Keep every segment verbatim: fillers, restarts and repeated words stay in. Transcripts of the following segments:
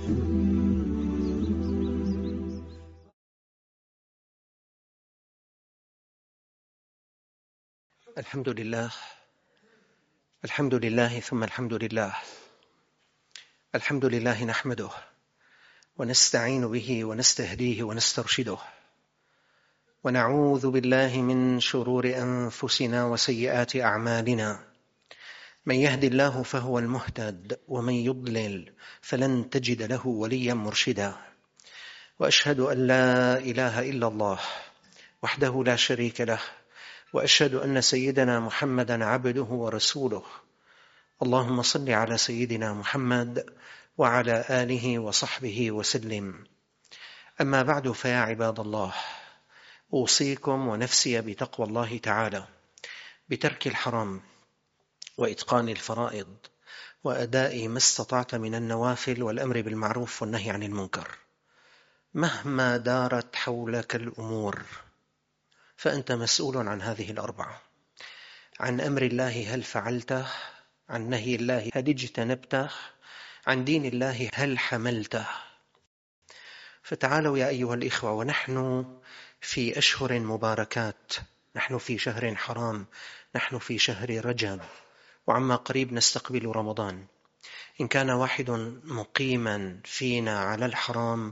الحمد لله الحمد لله ثم الحمد لله الحمد لله نحمده ونستعين به ونستهديه ونسترشده ونعوذ بالله من شرور أنفسنا وسيئات أعمالنا. من يهد الله فهو المهتد ومن يضلل فلن تجد له وليا مرشدا. وأشهد أن لا إله إلا الله وحده لا شريك له، وأشهد أن سيدنا محمدا عبده ورسوله. اللهم صل على سيدنا محمد وعلى آله وصحبه وسلم. أما بعد، فيا عباد الله، أوصيكم ونفسي بتقوى الله تعالى، بترك الحرام وإتقان الفرائض وأداء ما استطعت من النوافل والأمر بالمعروف والنهي عن المنكر. مهما دارت حولك الأمور فأنت مسؤول عن هذه الأربعة: عن أمر الله هل فعلته، عن نهي الله هل اجتنبته، عن دين الله هل حملته. فتعالوا يا أيها الإخوة، ونحن في أشهر مباركات، نحن في شهر حرام، نحن في شهر رجب، وعما قريب نستقبل رمضان. إن كان واحد مقيما فينا على الحرام،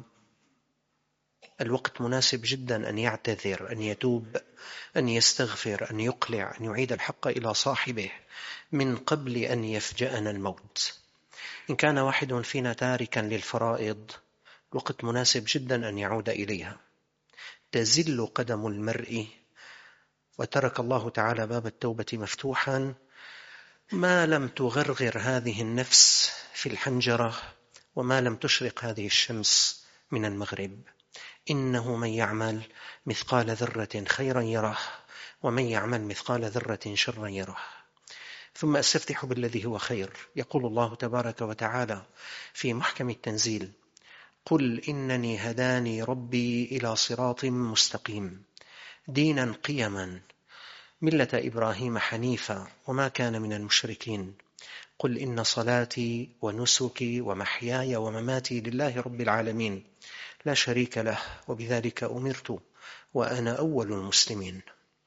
الوقت مناسب جدا أن يعتذر، أن يتوب، أن يستغفر، أن يقلع، أن يعيد الحق إلى صاحبه من قبل أن يفجأنا الموت. إن كان واحد فينا تاركا للفرائض، الوقت مناسب جدا أن يعود إليها. تزل قدم المرء، وترك الله تعالى باب التوبة مفتوحا ما لم تغرغر هذه النفس في الحنجرة وما لم تشرق هذه الشمس من المغرب. إنه من يعمل مثقال ذرة خيرا يره، ومن يعمل مثقال ذرة شرا يره. ثم أستفتح بالذي هو خير. يقول الله تبارك وتعالى في محكم التنزيل: قل إنني هداني ربي إلى صراط مستقيم دينا قيما ملة إبراهيم حنيفا وما كان من المشركين. قل إن صلاتي ونسكي ومحياي ومماتي لله رب العالمين لا شريك له وبذلك أمرت وأنا أول المسلمين.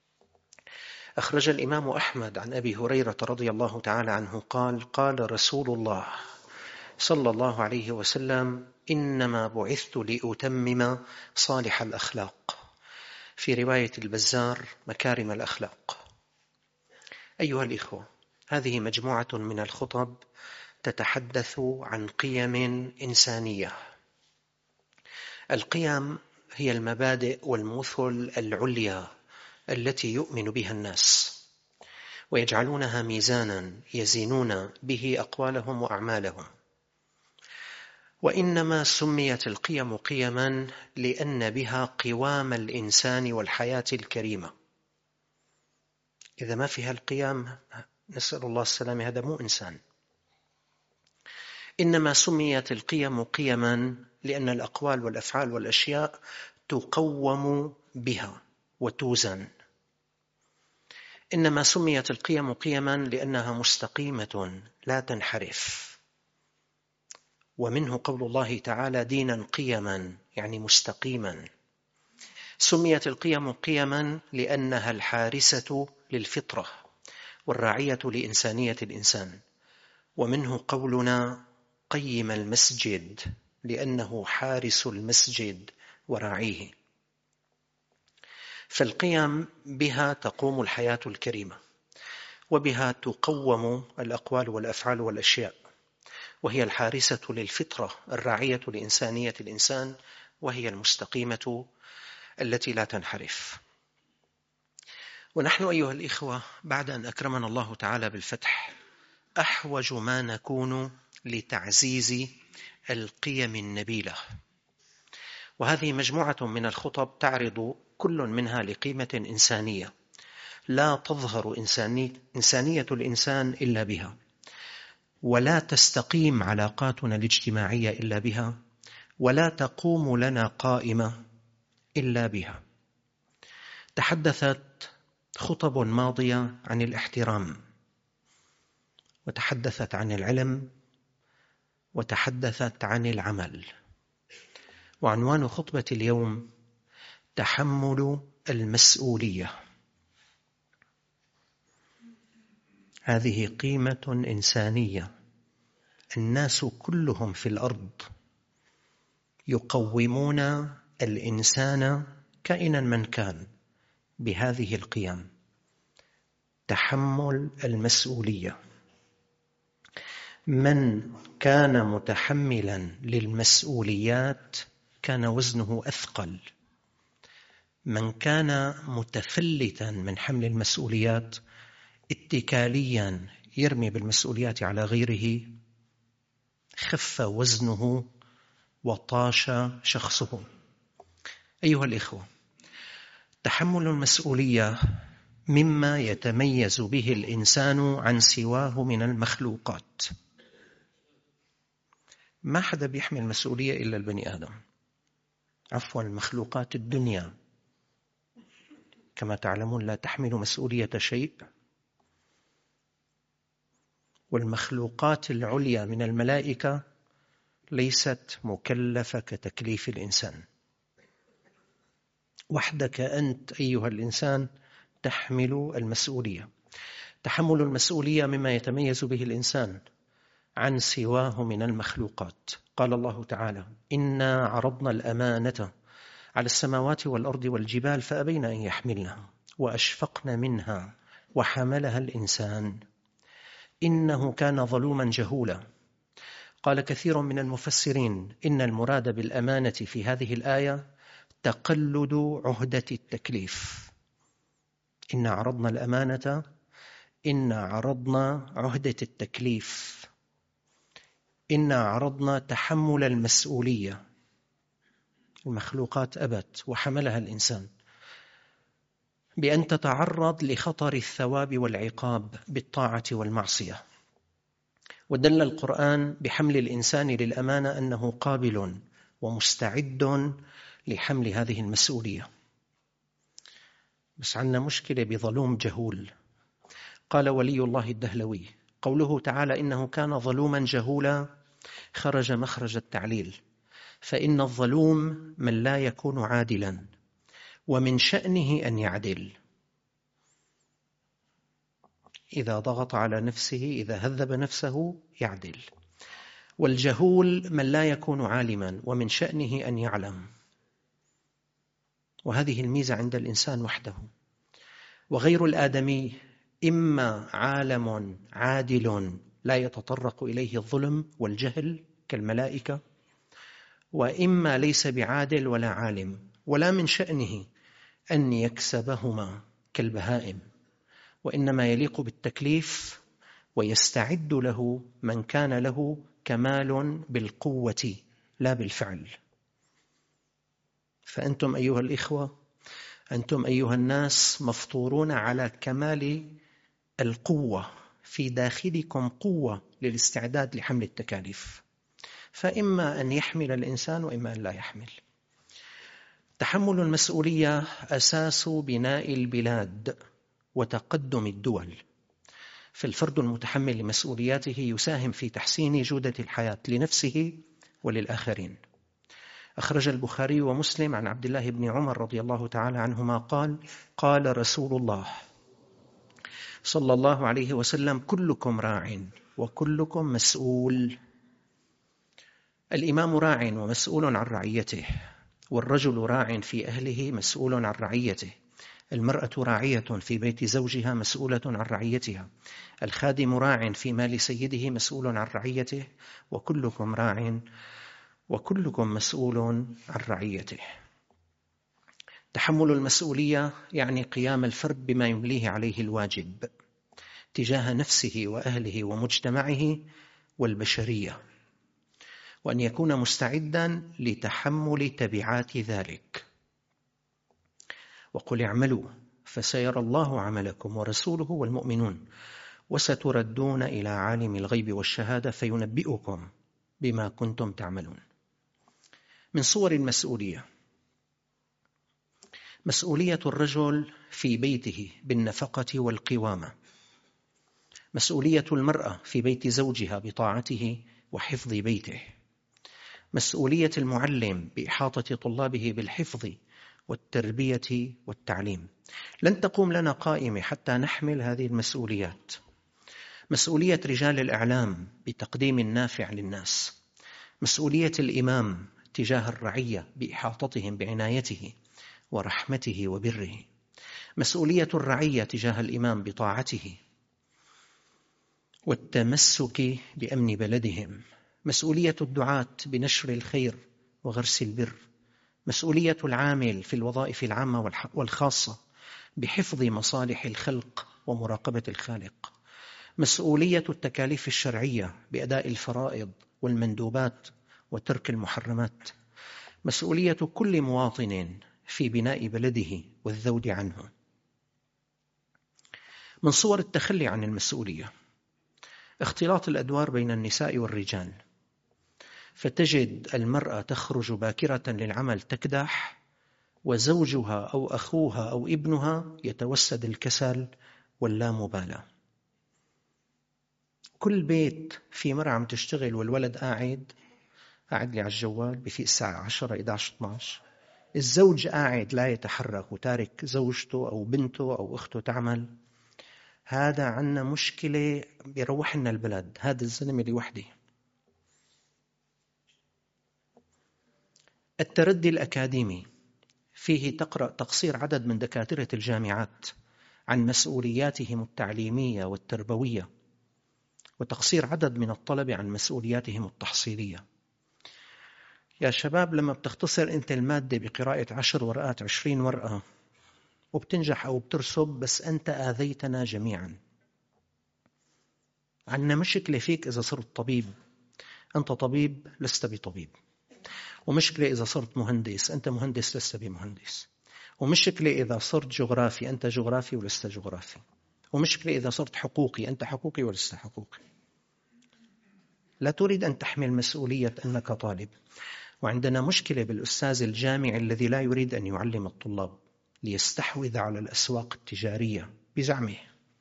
أخرج الإمام أحمد عن أبي هريرة رضي الله تعالى عنه قال: قال رسول الله صلى الله عليه وسلم: إنما بعثت لأتمم صالح الأخلاق. في رواية البزار: مكارم الأخلاق. أيها الإخوة، هذه مجموعة من الخطب تتحدث عن قيم إنسانية. القيم هي المبادئ والمثل العليا التي يؤمن بها الناس، ويجعلونها ميزانا يزنون به أقوالهم وأعمالهم. وإنما سميت القيم قيما لأن بها قوام الإنسان والحياة الكريمة. إذا ما فيها القيام، نسأل الله السلامة، هذا مو إنسان. إنما سميت القيم قيما لأن الأقوال والأفعال والأشياء تقوم بها وتوزن. إنما سميت القيم قيما لأنها مستقيمة لا تنحرف. ومنه قول الله تعالى: دينا قيما، يعني مستقيما. سميت القيم قيما لأنها الحارسة للفطرة والراعية لإنسانية الإنسان. ومنه قولنا: قيم المسجد، لأنه حارس المسجد وراعيه. فالقيم بها تقوم الحياة الكريمة، وبها تقوم الأقوال والأفعال والأشياء، وهي الحارسة للفطرة الراعية لإنسانية الإنسان، وهي المستقيمة التي لا تنحرف. ونحن أيها الإخوة، بعد أن أكرمنا الله تعالى بالفتح، أحوج ما نكون لتعزيز القيم النبيلة. وهذه مجموعة من الخطب تعرض كل منها لقيمة إنسانية لا تظهر إنسانية, إنسانية الإنسان إلا بها، ولا تستقيم علاقاتنا الاجتماعية إلا بها، ولا تقوم لنا قائمة إلا بها. تحدثت خطب ماضية عن الاحترام، وتحدثت عن العلم، وتحدثت عن العمل. وعنوان خطبة اليوم تحمل المسؤولية. هذه قيمة إنسانية، الناس كلهم في الأرض يقومون الإنسان كائنا من كان بهذه القيم: تحمل المسؤولية. من كان متحملا للمسؤوليات كان وزنه أثقل. من كان متفلتا من حمل المسؤوليات، اتكاليا يرمي بالمسؤوليات على غيره، خف وزنه وطاش شخصه. أيها الإخوة، تحمل المسؤولية مما يتميز به الإنسان عن سواه من المخلوقات. ما حدا بيحمل مسؤولية إلا البني آدم، عفوا المخلوقات الدنيا كما تعلمون لا تحمل مسؤولية شيء، والمخلوقات العليا من الملائكة ليست مكلفة كتكليف الإنسان. وحدك أنت أيها الإنسان تحمل المسؤولية. تحمل المسؤولية مما يتميز به الإنسان عن سواه من المخلوقات. قال الله تعالى: إنا عرضنا الأمانة على السماوات والأرض والجبال فأبين أن يحملنها وأشفقن منها وحملها الإنسان إنه كان ظلوما جهولا. قال كثير من المفسرين إن المراد بالأمانة في هذه الآية تقلد عهدة التكليف. إن عرضنا الأمانة، إن عرضنا عهدة التكليف، إن عرضنا تحمل المسؤولية. المخلوقات أبت وحملها الإنسان بأن تتعرض لخطر الثواب والعقاب بالطاعة والمعصية. ودل القرآن بحمل الإنسان للأمانة أنه قابل ومستعد لحمل هذه المسؤولية. بس عندنا مشكلة بظلوم جهول. قال ولي الله الدهلوي: قوله تعالى إنه كان ظلوما جهولا خرج مخرج التعليل، فإن الظلوم من لا يكون عادلا، ومن شأنه أن يعدل. إذا ضغط على نفسه، إذا هذب نفسه يعدل. والجهول من لا يكون عالما، ومن شأنه أن يعلم. وهذه الميزة عند الإنسان وحده. وغير الآدمي إما عالم عادل لا يتطرق إليه الظلم والجهل كالملائكة، وإما ليس بعادل ولا عالم، ولا من شأنه أن يكسبهما كالبهائم، وإنما يليق بالتكليف ويستعد له من كان له كمال بالقوة لا بالفعل. فأنتم أيها الإخوة، أنتم أيها الناس مفطورون على كمال القوة، في داخلكم قوة للاستعداد لحمل التكاليف، فإما أن يحمل الإنسان وإما أن لا يحمل. تحمل المسؤولية أساس بناء البلاد وتقدم الدول. فالفرد المتحمل لمسؤولياته يساهم في تحسين جودة الحياة لنفسه وللآخرين. أخرج البخاري ومسلم عن عبد الله بن عمر رضي الله تعالى عنهما قال: قال رسول الله صلى الله عليه وسلم: كلكم راع وكلكم مسؤول. الإمام راع ومسؤول عن رعيته، والرجل راع في أهله مسؤول عن رعيته، المرأة راعية في بيت زوجها مسؤولة عن رعيتها، الخادم راع في مال سيده مسؤول عن رعيته، وكلكم راع وكلكم مسؤول عن رعيته. تحمل المسؤولية يعني قيام الفرد بما يمليه عليه الواجب تجاه نفسه وأهله ومجتمعه والبشرية، وأن يكون مستعدا لتحمل تبعات ذلك. وقل اعملوا فسيرى الله عملكم ورسوله والمؤمنون وستردون إلى عالم الغيب والشهادة فينبئكم بما كنتم تعملون. من صور المسؤولية مسؤولية الرجل في بيته بالنفقة والقوامة. مسؤولية المرأة في بيت زوجها بطاعته وحفظ بيته. مسؤولية المعلم بإحاطة طلابه بالحفظ والتربية والتعليم. لن تقوم لنا قائمة حتى نحمل هذه المسؤوليات. مسؤولية رجال الإعلام بتقديم النافع للناس. مسؤولية الإمام تجاه الرعية بإحاطتهم بعنايته ورحمته وبره. مسؤولية الرعية تجاه الإمام بطاعته والتمسك بأمن بلدهم. مسؤولية الدعاة بنشر الخير وغرس البر. مسؤولية العامل في الوظائف العامة والخاصة بحفظ مصالح الخلق ومراقبة الخالق. مسؤولية التكاليف الشرعية بأداء الفرائض والمندوبات وترك المحرمات. مسؤولية كل مواطن في بناء بلده والذود عنه. من صور التخلي عن المسؤولية اختلاط الأدوار بين النساء والرجال، فتجد المرأة تخرج باكرة للعمل تكدح، وزوجها أو أخوها أو ابنها يتوسد الكسل واللامبالاة. كل بيت في مرأة عم تشتغل والولد قاعد قاعد لي على الجوال بفيق الساعة عشرة إحدى عشر اثني عشر. الزوج قاعد لا يتحرك وتارك زوجته أو بنته أو أخته تعمل. هذا عنا مشكلة بيروح لنا البلد. هذا الزلمة لوحده. التردي الأكاديمي فيه تقرأ تقصير عدد من دكاترة الجامعات عن مسؤولياتهم التعليمية والتربوية، وتقصير عدد من الطلبة عن مسؤولياتهم التحصيلية. يا شباب، لما بتختصر أنت المادة بقراءة عشر ورقات عشرين ورقة وبتنجح أو بترسب، بس أنت آذيتنا جميعا. عنا مشكلة فيك إذا صرت طبيب، أنت طبيب لست بطبيب. ومشكلة إذا صرت مهندس، أنت مهندس لست بمهندس. ومشكلة إذا صرت جغرافي، أنت جغرافي ولست جغرافي. ومشكلة إذا صرت حقوقي، أنت حقوقي ولست حقوقي. لا تريد أن تحمل مسؤولية أنك طالب. وعندنا مشكلة بالأستاذ الجامعي الذي لا يريد أن يعلم الطلاب ليستحوذ على الأسواق التجارية بزعمه.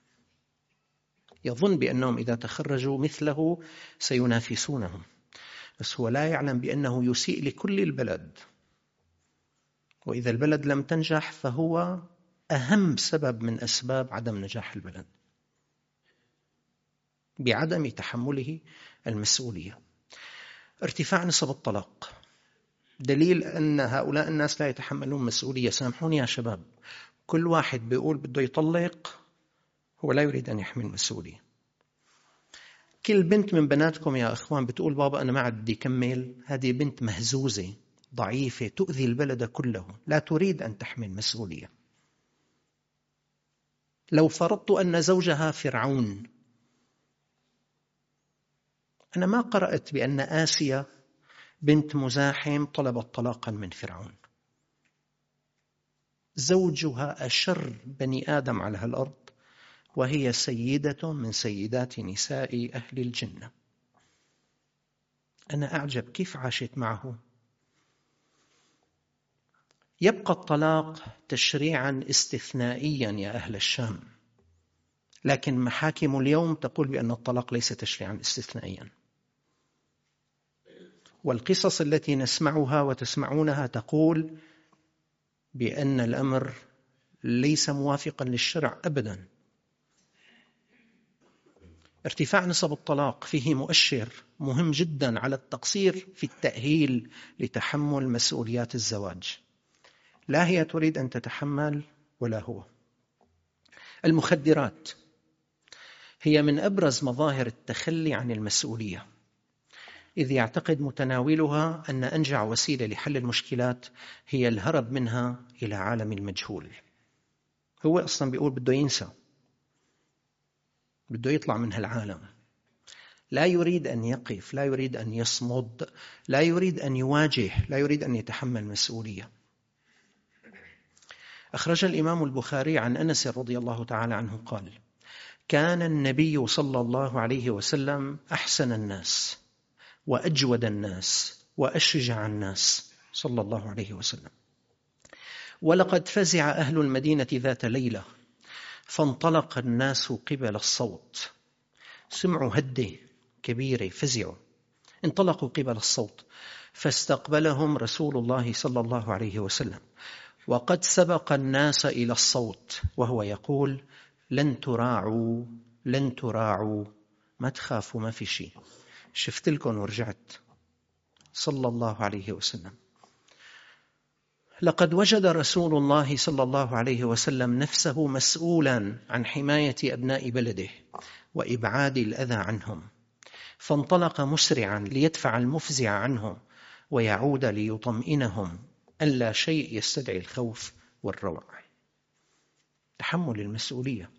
يظن بأنهم إذا تخرجوا مثله سينافسونهم، بس هو لا يعلم بأنه يسيء لكل البلد. وإذا البلد لم تنجح فهو أهم سبب من أسباب عدم نجاح البلد بعدم تحمله المسؤولية. ارتفاع نسب الطلاق دليل أن هؤلاء الناس لا يتحملون مسؤولية. سامحوني يا شباب، كل واحد بيقول بده يطلق هو لا يريد أن يحمل مسؤولية. كل بنت من بناتكم يا أخوان بتقول بابا أنا ما عاد بدي أكمل، هذه بنت مهزوزة ضعيفة تؤذي البلد كله، لا تريد أن تحمل مسؤولية. لو فرضت أن زوجها فرعون، أنا ما قرأت بأن آسيا بنت مزاحم طلبت طلاقا من فرعون. زوجها أشر بني آدم على هالأرض، وهي سيدة من سيدات نساء أهل الجنة. أنا أعجب كيف عاشت معه. يبقى الطلاق تشريعا استثنائيا يا أهل الشام، لكن محاكم اليوم تقول بأن الطلاق ليس تشريعا استثنائيا. والقصص التي نسمعها وتسمعونها تقول بأن الأمر ليس موافقا للشرع أبدا. ارتفاع نسب الطلاق فيه مؤشر مهم جدا على التقصير في التأهيل لتحمل مسؤوليات الزواج. لا هي تريد أن تتحمل ولا هو. المخدرات هي من أبرز مظاهر التخلي عن المسؤولية، إذ يعتقد متناولها أن أنجع وسيلة لحل المشكلات هي الهرب منها إلى عالم المجهول. هو أصلا بيقول بده ينسى، بده يطلع من هالعالم. لا يريد أن يقف، لا يريد أن يصمد، لا يريد أن يواجه، لا يريد أن يتحمل مسؤولية. أخرج الإمام البخاري عن أنس رضي الله تعالى عنه قال: كان النبي صلى الله عليه وسلم أحسن الناس وأجود الناس وأشجع الناس صلى الله عليه وسلم. ولقد فزع أهل المدينة ذات ليلة فانطلق الناس قبل الصوت سمعوا هدة كبيرة فزعوا، انطلقوا قبل الصوت، فاستقبلهم رسول الله صلى الله عليه وسلم وقد سبق الناس إلى الصوت وهو يقول: لن تراعوا لن تراعوا، ما تخافوا، ما في شيء، شفت لكم ورجعت، صلى الله عليه وسلم. لقد وجد رسول الله صلى الله عليه وسلم نفسه مسؤولا عن حماية أبناء بلده وإبعاد الأذى عنهم، فانطلق مسرعا ليدفع المفزع عنهم ويعود ليطمئنهم أن لا شيء يستدعي الخوف والروع. تحمل المسؤولية.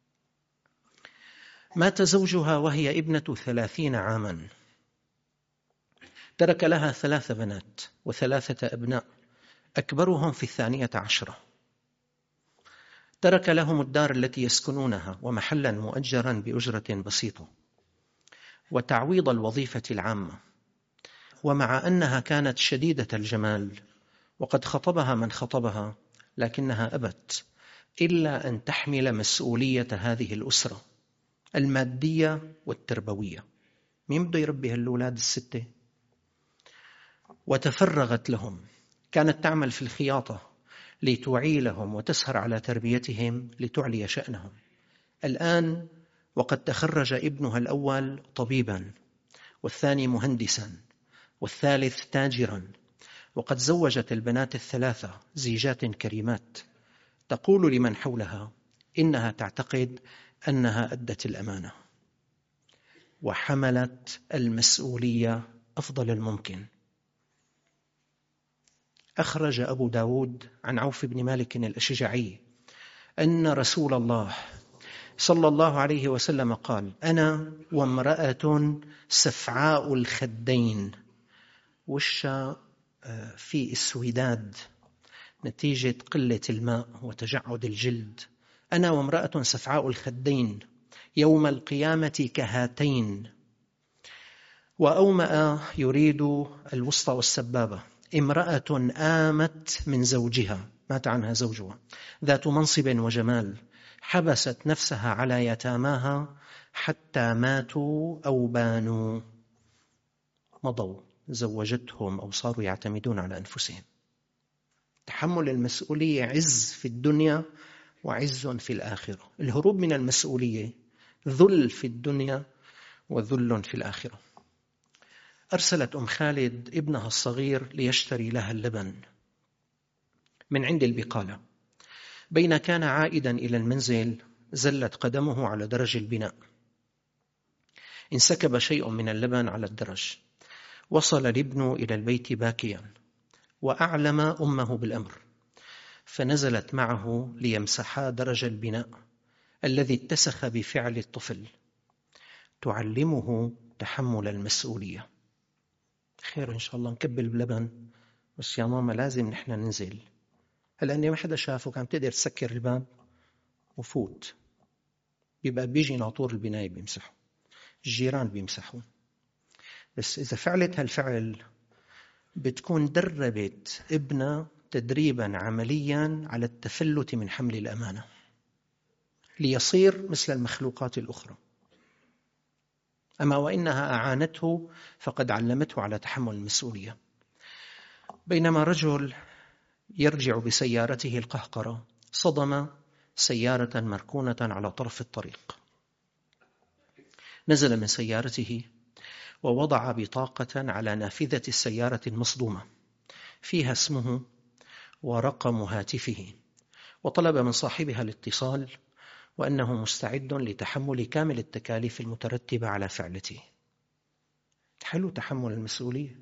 مات زوجها وهي ابنة ثلاثين عاما، ترك لها ثلاث بنات وثلاثة أبناء أكبرهم في الثانية عشرة، ترك لهم الدار التي يسكنونها ومحلا مؤجرا بأجرة بسيطة وتعويض الوظيفة العامة. ومع أنها كانت شديدة الجمال وقد خطبها من خطبها، لكنها أبت إلا أن تحمل مسؤولية هذه الأسرة المادية والتربوية. مين بده يربي هالأولاد الستة؟ وتفرغت لهم، كانت تعمل في الخياطة لتوعي لهم وتسهر على تربيتهم لتعلي شأنهم. الآن وقد تخرج ابنها الأول طبيبا، والثاني مهندسا، والثالث تاجرا، وقد زوجت البنات الثلاثة زيجات كريمات، تقول لمن حولها إنها تعتقد أنها أدت الأمانة وحملت المسؤولية أفضل الممكن. أخرج أبو داود عن عوف بن مالك الأشجعي أن رسول الله صلى الله عليه وسلم قال: أنا وامرأة سفعاء الخدين، وشها في السويداد نتيجة قلة الماء وتجعد الجلد، أنا وامرأة سفعاء الخدين يوم القيامة كهاتين. وأومأ يريد الوسطى والسبابة: امرأة آمت من زوجها، مات عنها زوجها، ذات منصب وجمال، حبست نفسها على يتاماها حتى ماتوا أو بانوا، مضوا، زوجتهم أو صاروا يعتمدون على أنفسهم. تحمل المسؤولية عز في الدنيا وعز في الآخرة. الهروب من المسؤولية ذل في الدنيا وذل في الآخرة. أرسلت أم خالد ابنها الصغير ليشتري لها اللبن من عند البقالة، بين كان عائدا إلى المنزل زلت قدمه على درج البناء، انسكب شيء من اللبن على الدرج، وصل الابن إلى البيت باكيا وأعلم أمه بالأمر، فنزلت معه ليمسحا درج البناء الذي اتسخ بفعل الطفل، تعلمه تحمل المسؤولية. خير إن شاء الله نكبل بلبن، بس يا ماما لازم نحن ننزل. هلأ أني ما حدا شافك عم تقدر تسكر الباب وفوت، بيبقى بيجي ناطور البناية بيمسحوا، الجيران بيمسحوا. بس إذا فعلت هالفعل بتكون دربت ابنها تدريبا عمليا على التفلت من حمل الأمانة ليصير مثل المخلوقات الأخرى. أما وإنها أعانته فقد علمته على تحمل المسؤولية. بينما رجل يرجع بسيارته القهقرة صدم سيارة مركونة على طرف الطريق، نزل من سيارته ووضع بطاقة على نافذة السيارة المصدومة فيها اسمه ورقم هاتفه، وطلب من صاحبها الاتصال وأنه مستعد لتحمل كامل التكاليف المترتبة على فعلته. حلو تحمل المسؤولية،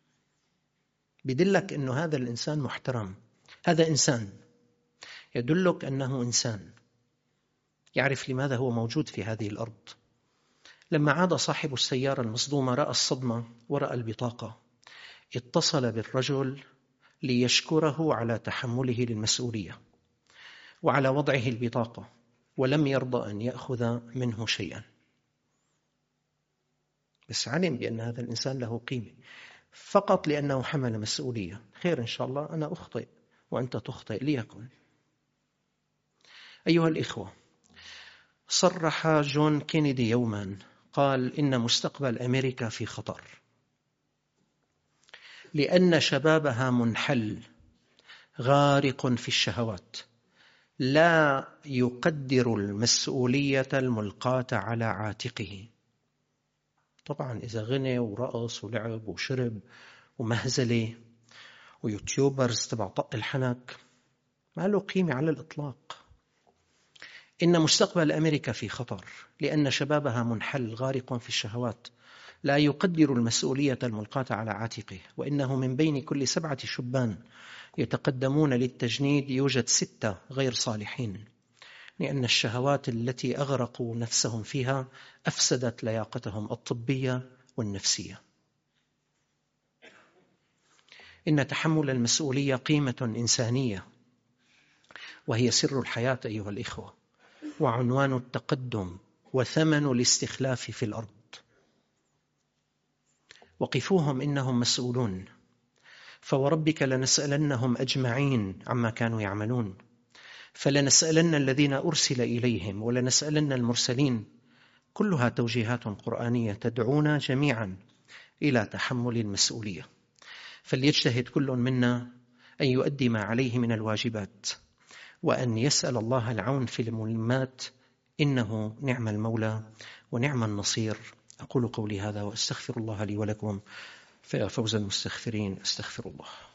بدلك أنه هذا الإنسان محترم، هذا إنسان، يدلك أنه إنسان يعرف لماذا هو موجود في هذه الأرض. لما عاد صاحب السيارة المصدومة رأى الصدمة ورأى البطاقة، اتصل بالرجل ليشكره على تحمله للمسؤولية وعلى وضعه البطاقة، ولم يرضى أن يأخذ منه شيئا، بس علم بأن هذا الإنسان له قيمة فقط لأنه حمل مسؤولية. خير إن شاء الله، أنا أخطئ وأنت تخطئ، ليكن. أيها الإخوة، صرح جون كينيدي يوما قال إن مستقبل أمريكا في خطر، لأن شبابها منحل غارق في الشهوات، لا يقدر المسؤولية الملقاة على عاتقه. طبعا إذا غني ورقص ولعب وشرب ومهزلة ويوتيوبرز تبع طق الحنك ما له قيمة على الإطلاق. إن مستقبل أمريكا في خطر، لأن شبابها منحل غارق في الشهوات، لا يقدر المسؤولية الملقاة على عاتقه، وإنه من بين كل سبعة شبان يتقدمون للتجنيد يوجد ستة غير صالحين، لأن الشهوات التي أغرقوا نفسهم فيها أفسدت لياقتهم الطبية والنفسية. إن تحمل المسؤولية قيمة إنسانية، وهي سر الحياة أيها الإخوة، وعنوان التقدم وثمن الاستخلاف في الأرض. وقفوهم إنهم مسؤولون، فوربك لنسألنهم أجمعين عما كانوا يعملون، فلنسألن الذين أرسل إليهم ولنسألن المرسلين. كلها توجيهات قرآنية تدعونا جميعا إلى تحمل المسؤولية، فليجتهد كل منا أن يؤدي ما عليه من الواجبات، وأن يسأل الله العون في الملمات، إنه نعم المولى ونعم النصير. أقول قولي هذا وأستغفر الله لي ولكم، فيا فوز المستغفرين، أستغفر الله.